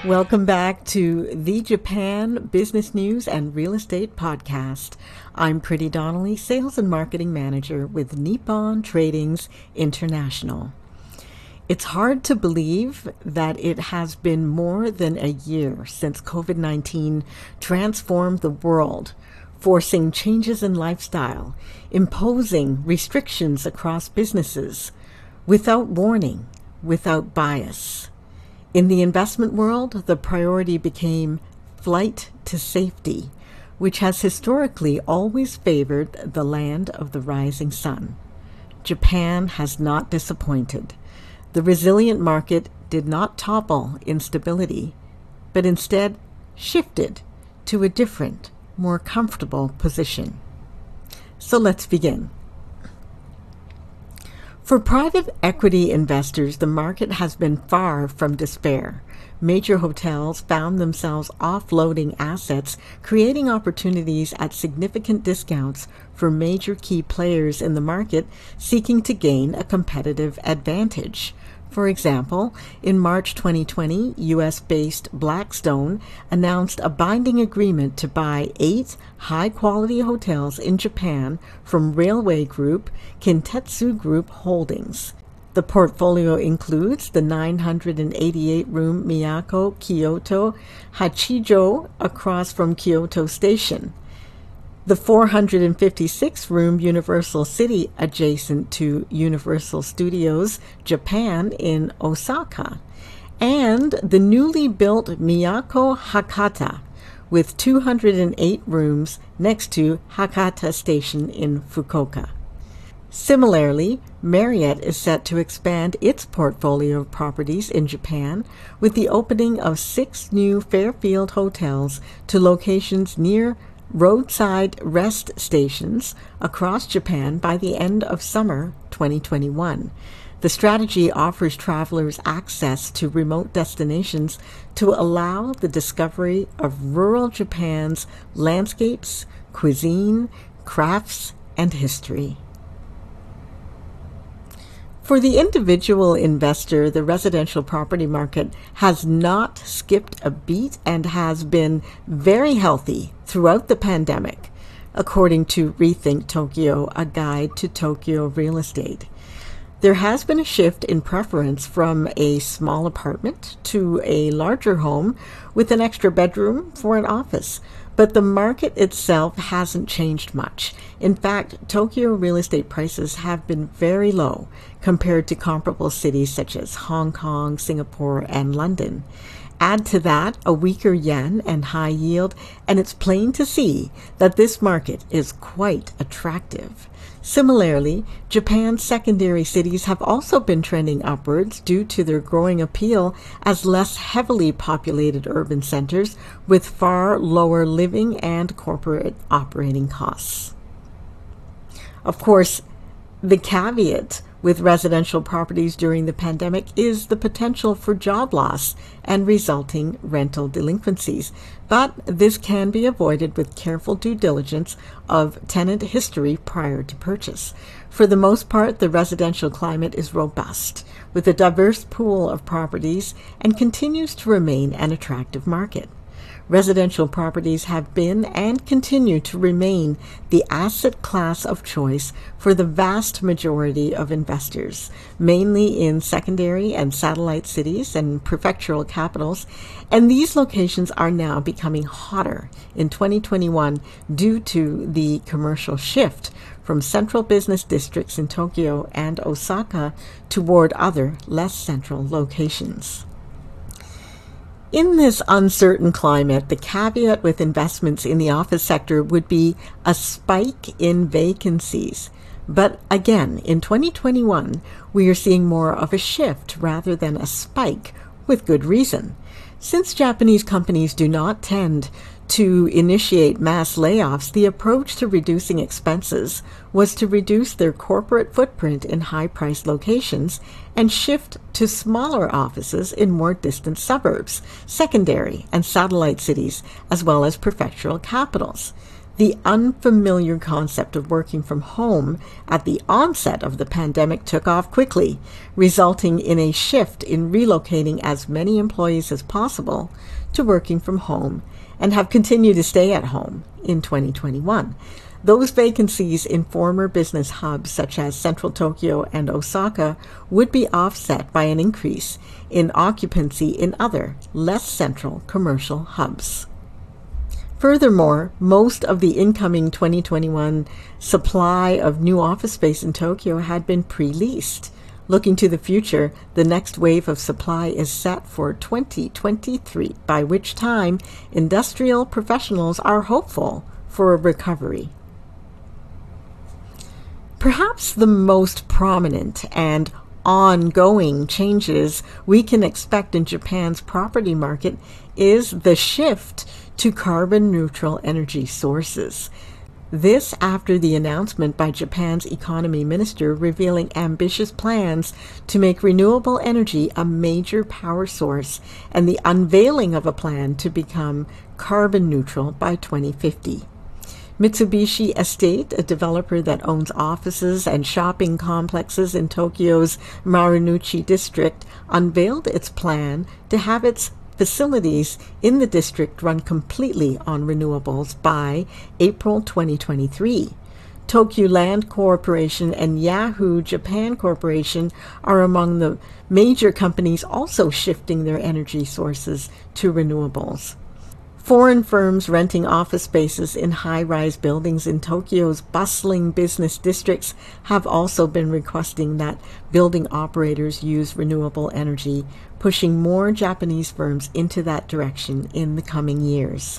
Welcome back to the Japan Business News and Real Estate Podcast. I'm Pretty Donnelly, Sales and Marketing Manager with Nippon Tradings International. It's hard to believe that it has been more than a year since COVID-19 transformed the world, forcing changes in lifestyle, imposing restrictions across businesses, without warning, without bias. In the investment world, the priority became flight to safety, which has historically always favored the land of the rising sun. Japan has not disappointed. The resilient market did not topple instability, but instead shifted to a different, more comfortable position. So let's begin. For private equity investors, the market has been far from despair. Major hotels found themselves offloading assets, creating opportunities at significant discounts for major key players in the market seeking to gain a competitive advantage. For example, in March 2020, U.S.-based Blackstone announced a binding agreement to buy 8 high-quality hotels in Japan from Railway Group, Kintetsu Group Holdings. The portfolio includes the 988-room Miyako Kyoto Hachijo across from Kyoto Station, the 456-room Universal City adjacent to Universal Studios Japan in Osaka, and the newly built Miyako Hakata with 208 rooms next to Hakata Station in Fukuoka. Similarly, Marriott is set to expand its portfolio of properties in Japan with the opening of 6 new Fairfield hotels to locations near roadside rest stations across Japan by the end of summer 2021. The strategy offers travelers access to remote destinations to allow the discovery of rural Japan's landscapes, cuisine, crafts, and history. For the individual investor, the residential property market has not skipped a beat and has been very healthy throughout the pandemic, according to Rethink Tokyo, a guide to Tokyo real estate. There has been a shift in preference from a small apartment to a larger home with an extra bedroom for an office, but the market itself hasn't changed much. In fact, Tokyo real estate prices have been very low compared to comparable cities such as Hong Kong, Singapore, and London. Add to that a weaker yen and high yield, and it's plain to see that this market is quite attractive. Similarly, Japan's secondary cities have also been trending upwards due to their growing appeal as less heavily populated urban centers with far lower living and corporate operating costs. Of course, the caveat with residential properties during the pandemic is the potential for job loss and resulting rental delinquencies. But this can be avoided with careful due diligence of tenant history prior to purchase. For the most part, the residential climate is robust, with a diverse pool of properties, and continues to remain an attractive market. Residential properties have been and continue to remain the asset class of choice for the vast majority of investors, mainly in secondary and satellite cities and prefectural capitals, and these locations are now becoming hotter in 2021 due to the commercial shift from central business districts in Tokyo and Osaka toward other, less central locations. In this uncertain climate, the caveat with investments in the office sector would be a spike in vacancies. But again, in 2021, we are seeing more of a shift rather than a spike, with good reason. Since Japanese companies do not tend to initiate mass layoffs, the approach to reducing expenses was to reduce their corporate footprint in high-priced locations and shift to smaller offices in more distant suburbs, secondary and satellite cities, as well as prefectural capitals. The unfamiliar concept of working from home at the onset of the pandemic took off quickly, resulting in a shift in relocating as many employees as possible to working from home and have continued to stay at home in 2021. Those vacancies in former business hubs such as Central Tokyo and Osaka would be offset by an increase in occupancy in other, less central commercial hubs. Furthermore, most of the incoming 2021 supply of new office space in Tokyo had been pre-leased. Looking to the future, the next wave of supply is set for 2023, by which time industrial professionals are hopeful for a recovery. Perhaps the most prominent and ongoing changes we can expect in Japan's property market is the shift to carbon-neutral energy sources. This after the announcement by Japan's economy minister revealing ambitious plans to make renewable energy a major power source and the unveiling of a plan to become carbon neutral by 2050. Mitsubishi Estate, a developer that owns offices and shopping complexes in Tokyo's Marunouchi district, unveiled its plan to have its facilities in the district run completely on renewables by April 2023. Tokyu Land Corporation and Yahoo Japan Corporation are among the major companies also shifting their energy sources to renewables. Foreign firms renting office spaces in high-rise buildings in Tokyo's bustling business districts have also been requesting that building operators use renewable energy, pushing more Japanese firms into that direction in the coming years.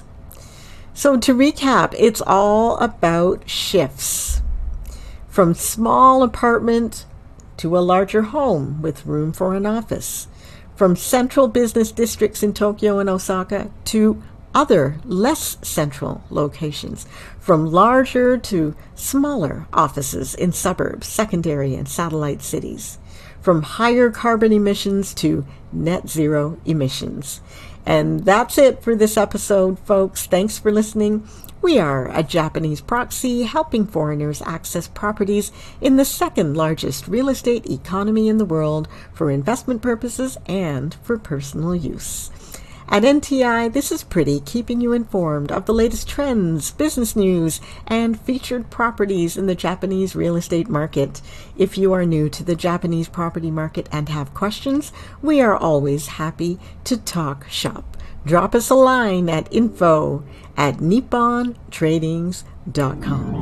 So to recap, it's all about shifts. From small apartment to a larger home with room for an office. From central business districts in Tokyo and Osaka to other less central locations, from larger to smaller offices in suburbs, secondary and satellite cities, from higher carbon emissions to net zero emissions. And that's it for this episode, folks. Thanks for listening. We are a Japanese proxy helping foreigners access properties in the second largest real estate economy in the world for investment purposes and for personal use. At NTI, this is Pretty, keeping you informed of the latest trends, business news, and featured properties in the Japanese real estate market. If you are new to the Japanese property market and have questions, we are always happy to talk shop. Drop us a line at info@nippontradings.com.